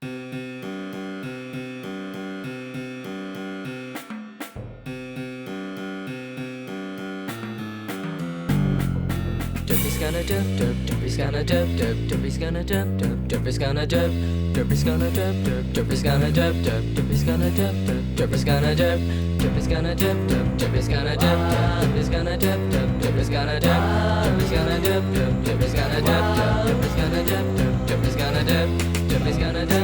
Derpy's gonna derp derp, Derpy's gonna derp derp, Derpy's gonna derp derp, Derpy's gonna derp, Derpy's gonna derp derp, Derpy's gonna derp derp, Derpy's gonna derp derp, Derpy's gonna derp, Derpy's gonna derp derp, Derpy's gonna derp derp, Derpy's gonna derp derp, Derpy's gonna derp, Derpy's gonna derp derp, Derpy's gonna derp derp, Derpy's gonna derp derp, Derpy's gonna derp, Derpy's gonna derp.